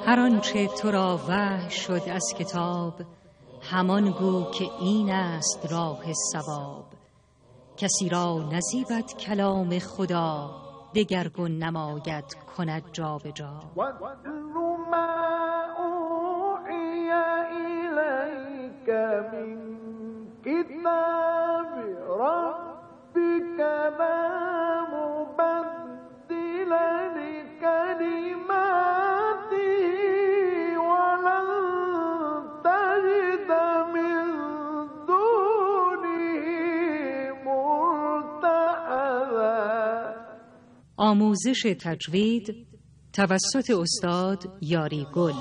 هر آنچه تو را وحی شد از کتاب، همان گو که این است راه صواب. کسی را نزیبد کلام خدا، دگرگون نماید کند جا به جا. من كتاب ربك لا مبدل لكلماته ولن تجد من دونه ملتحدا. آموزش تجوید توسط استاد یاری گل.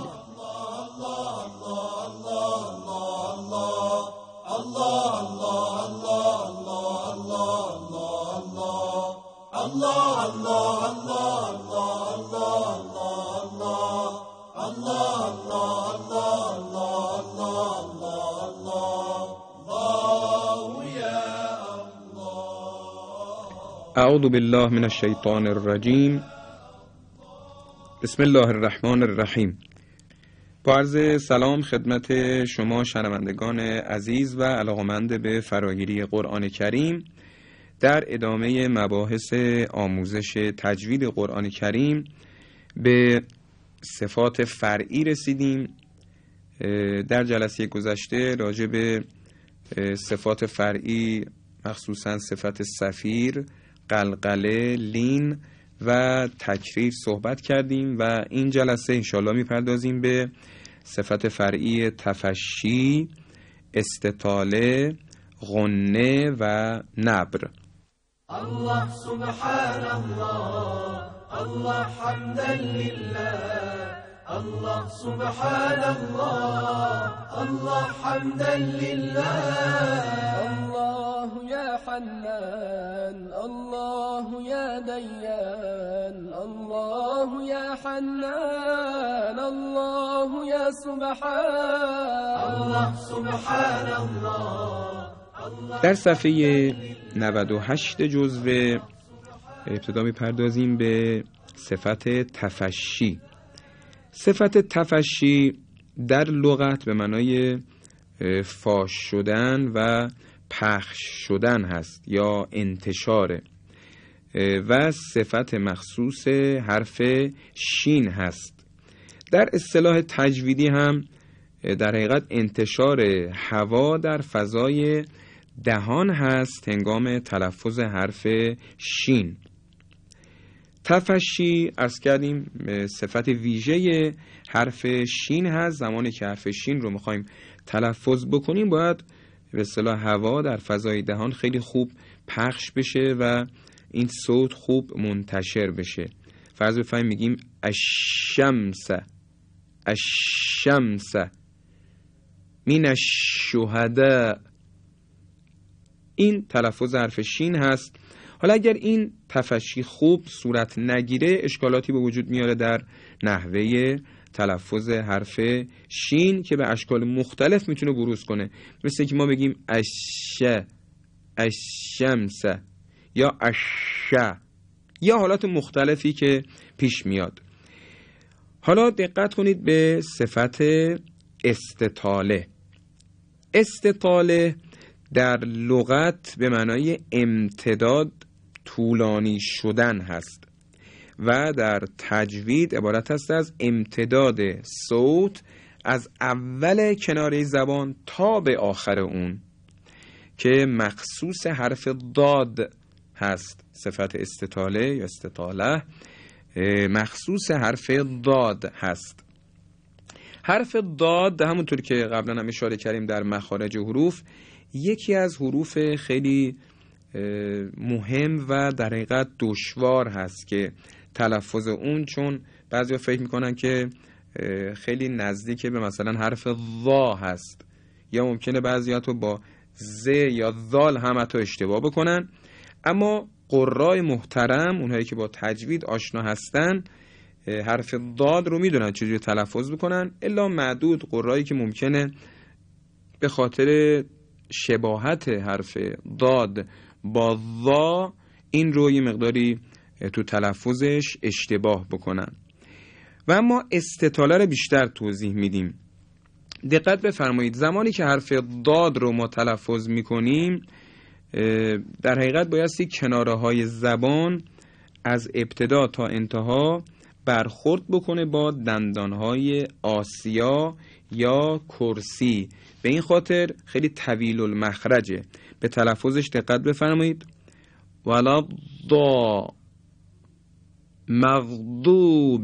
اعوذ بالله من الشیطان الرجیم. بسم الله الرحمن الرحیم. با عرض سلام خدمت شما شنوندگان عزیز و علاقمند به فراگیری قرآن کریم، در ادامه مباحث آموزش تجوید قرآن کریم به صفات فرعی رسیدیم. در جلسه گذشته راجع به صفات فرعی مخصوصا صفت صفیر، قلقله، لین و تکریر صحبت کردیم و این جلسه انشاءالله میپردازیم به صفت فرعی تفشی، استطاله، غنه و نبر. الله سبحان الله، الله حمدا لله، الله سبحان الله، الله حمدا لله. الله يا حنان، الله يا ديان، الله يا حنان، الله يا سبحان، الله سبحان الله. در صفحه 98 جزو ابتدا میپردازیم به صفت تفشی. صفت تفشی در لغت به معنای فاش شدن و پخش شدن هست یا انتشاره و صفت مخصوص حرف شین هست. در اصطلاح تجویدی هم در حقیقت انتشار هوا در فضای دهان هست هنگام تلفظ حرف شین. تفشی عرض کردیم صفت ویژه حرف شین هست. زمانی که حرف شین رو میخوایم تلفظ بکنیم باید به اصطلاح هوا در فضای دهان خیلی خوب پخش بشه و این صوت خوب منتشر بشه. فرض بفرماییم میگیم الشمس، الشمس من الشهداء، این تلفظ حرف شین هست. حالا اگر این تفشی خوب صورت نگیره اشکالاتی به وجود میاره در نحوه تلفظ حرف شین که به اشکال مختلف میتونه بروز کنه، مثل که ما بگیم الشمس یا یا حالات مختلفی که پیش میاد. حالا دقت کنید به صفت استطاله. استطاله در لغت به معنای امتداد، طولانی شدن هست و در تجوید عبارت است از امتداد صوت از اول کناره زبان تا به آخر اون که مخصوص حرف داد هست. صفت استطاله یا استطاله مخصوص حرف داد هست. حرف داد همونطور که قبلا هم اشاره کردیم در مخارج حروف یکی از حروف خیلی مهم و در حقیقت دشوار هست که تلفظ اون، چون بعضیا فکر میکنن که خیلی نزدیک به مثلا حرف ضا هست یا ممکنه بعضیا تو با ز یا ذال هم حتی اشتباه بکنن، اما قرای محترم اونهایی که با تجوید آشنا هستن حرف داد رو میدونن چجوری تلفظ بکنن، الا معدود قرایی که ممکنه به خاطر شباهت حرف داد با ضا این رو یه مقداری تو تلفظش اشتباه بکنن. و اما استطاله رو بیشتر توضیح میدیم. دقت بفرمایید، زمانی که حرف داد رو ما تلفظ میکنیم در حقیقت بایستی کناره های زبان از ابتدا تا انتها برخورد بکنه با دندانهای آسیا یا کرسی. به این خاطر خیلی طویل المخرجه. به تلفظش دقت بفرمایید. ولا ضا، مغضوب،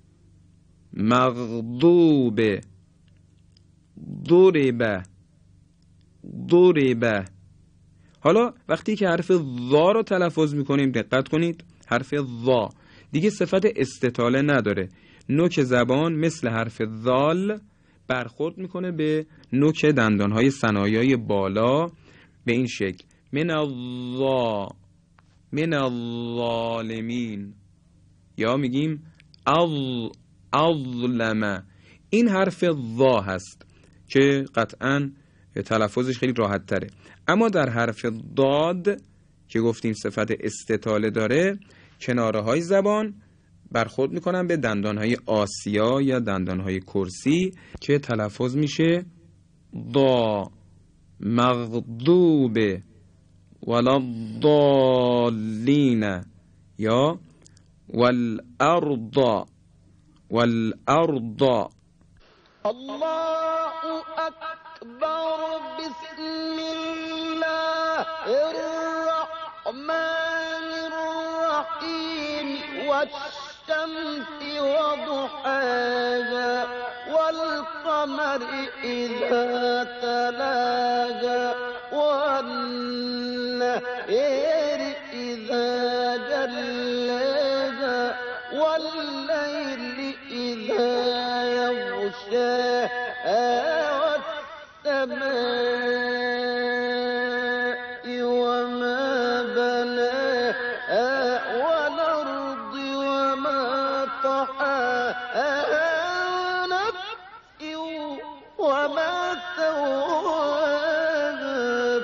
مغضوب، ضرب، ضرب. حالا وقتی که حرف ضا رو تلفظ میکنیم دقت کنید، حرف ضا دیگه صفت استطاله نداره. نوک زبان مثل حرف ذال برخورد میکنه به نوک دندانهای ثنایای بالا به این شکل. من الظا، من الظالمین، یا میگیم اظلم. این حرف ظا هست که قطعاً تلفظش خیلی راحت تره. اما در حرف داد که گفتیم صفت استطاله داره، کناره های زبان برخورد میکنن به دندانهای آسیا یا دندانهای کرسی که تلفظ میشه ضا، مغضوب، ولا ضالین، یا والارض، والارض. الله أكبر بسم الله الرحمن الرحيم والشمس وضحاها والقمر إذا تلاها والنهار إذا جلاها والليل إذا يغشاها والسماء وما بناها والأرض وما طحاها ونفس وما سواها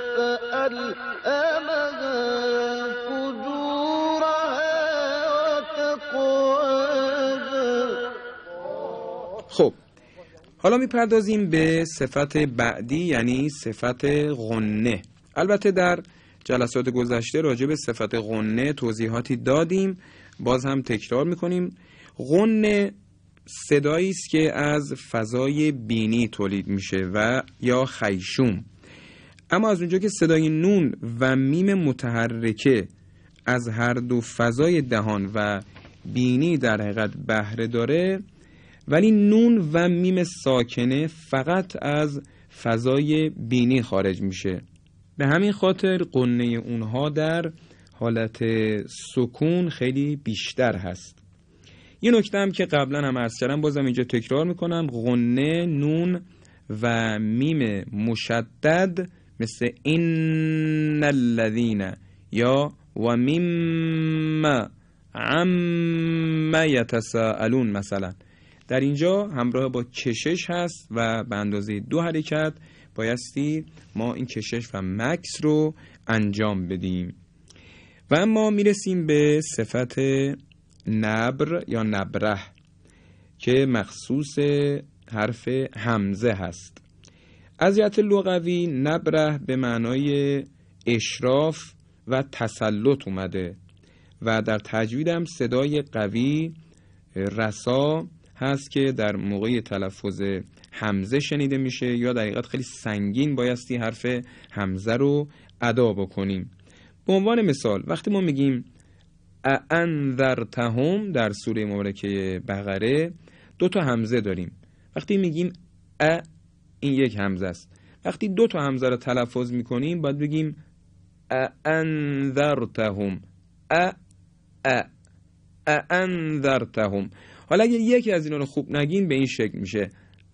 فألهمها فجورها وتقواها. خب حالا میپردازیم به صفت بعدی، یعنی صفت غنه. البته در جلسات گذشته راجع به صفت غنه توضیحاتی دادیم، باز هم تکرار میکنیم. غنه صدایی است که از فضای بینی تولید میشه و یا خیشوم. اما از اونجا که صدای نون و میم متحرکه از هر دو فضای دهان و بینی در حقیقت بهره داره، ولی نون و میم ساکنه فقط از فضای بینی خارج میشه. به همین خاطر غنه اونها در حالت سکون خیلی بیشتر هست. یه نکته هم که قبلا هم عرض کردم بازم اینجا تکرار میکنم، غنه نون و میم مشدد مثل این الذین یا و میم عم یتساءلون مثلا، در اینجا همراه با کشش هست و به اندازه 2 حرکت بایستی ما این کشش و مکس رو انجام بدیم. و اما میرسیم به صفت نبر یا نبره که مخصوص حرف همزه هست. از جهت لغوی نبره به معنای اشراف و تسلط اومده و در تجوید هم صدای قوی رسا هست که در موقع تلفظ همزه شنیده میشه، یا در حقیقت خیلی سنگین بایستی حرف همزه رو ادا بکنیم. به عنوان مثال وقتی ما میگیم انذرتهم در سوره مبارکه بقره 2 تا همزه داریم. وقتی میگیم این یک همزه است. وقتی 2 تا همزه رو تلفظ میکنیم باید بگیم انذرتهم، انذرتهم. حالا اگه یکی از اینا رو خوب نگین به این شکل میشه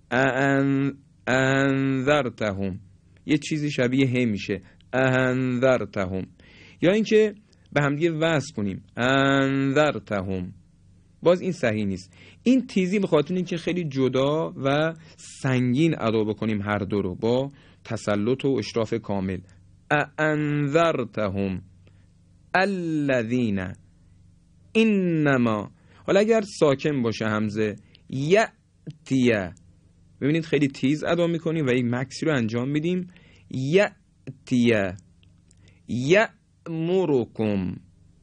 انذرتهم، یه چیزی شبیه ه میشه انذرتهم. یا اینکه به هم دیگه وصل کنیم انذرتهم، باز این صحیح نیست. این تیزی به خاطر اینکه خیلی جدا و سنگین ادا بکنیم هر دو رو با تسلط و اشراف کامل. انذرتهم الذین انما. حالا اگر ساکن باشه همزه یأتیه. ببینید خیلی تیز ادا میکنیم و یک مکسی رو انجام میدیم. یأتیه، یأمرکم،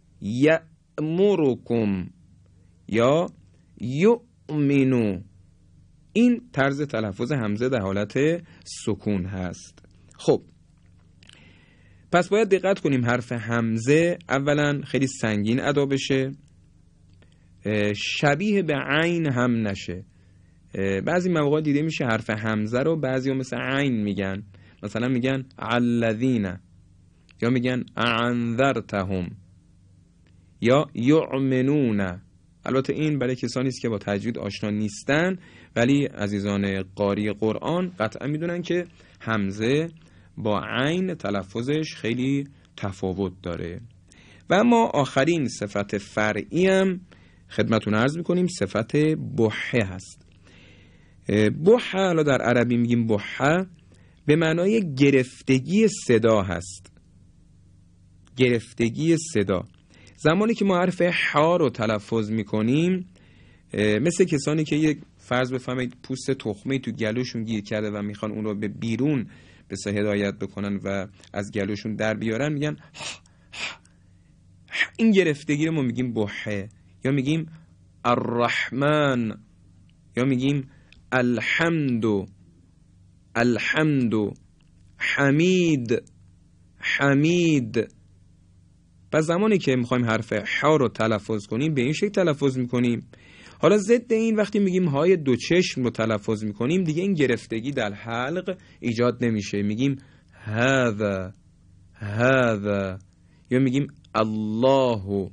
یأمرکم یا یؤمنو. این طرز تلفظ همزه در حالت سکون هست. خب پس باید دقت کنیم حرف همزه اولا خیلی سنگین ادا بشه، شبیه به عین هم نشه. بعضی مواقع دیده میشه حرف همزه رو بعضی ها مثل عین میگن، مثلا میگن الذین یا میگن انذرتهم یا یؤمنون. البته این برای کسانی است که با تجوید آشنا نیستن، ولی عزیزان قاری قرآن قطعا میدونن که همزه با عین تلفظش خیلی تفاوت داره. و اما آخرین صفت فرعی هم خدمتون عرض میکنیم، صفت بحه هست. بحه، حالا در عربی میگیم بحه، به معنای گرفتگی صدا هست. گرفتگی صدا. زمانی که ما حرف ح رو تلفظ میکنیم، مثل کسانی که یک فرض بفهمید پوست تخمه تو گلوشون گیر کرده و میخوان اون رو به بیرون به هدایت بکنن و از گلوشون در بیارن، میگن این گرفتگی رو ما میگیم بحه. یا میگیم الرحمن، یا میگیم الحمد، الحمد، حمید، حمید. پس زمانی که میخوایم حرف ح رو تلفظ کنیم به این شکل تلفظ میکنیم. حالا ضد این وقتی میگیم های دو چشم رو تلفظ میکنیم دیگه این گرفتگی در حلق ایجاد نمیشه، میگیم هذا، هذا. یا میگیم الله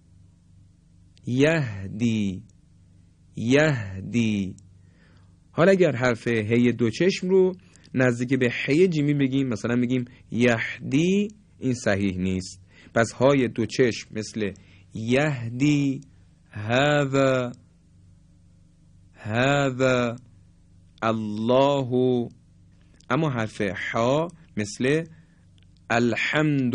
یهدی، یهدی. حالا اگر حرف هی دو چشم رو نزدیک به هی جیمی بگیم، مثلا میگیم یهدی، این صحیح نیست. پس های دو چشم مثل یهدی، هذا، هذا، الله. اما حرف ح مثل الحمد،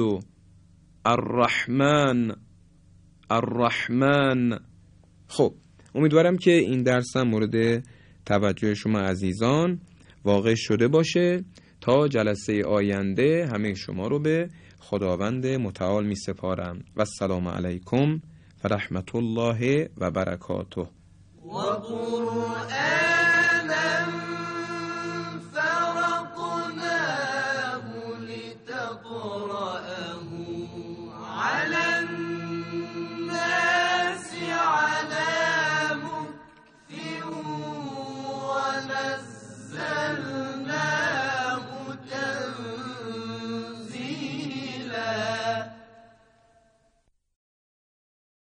الرحمن، الرحمن. خب امیدوارم که این درس هم مورد توجه شما عزیزان واقع شده باشه. تا جلسه آینده همه شما رو به خداوند متعال می سپارم و السلام علیکم و رحمت الله و برکاته. و قرآنم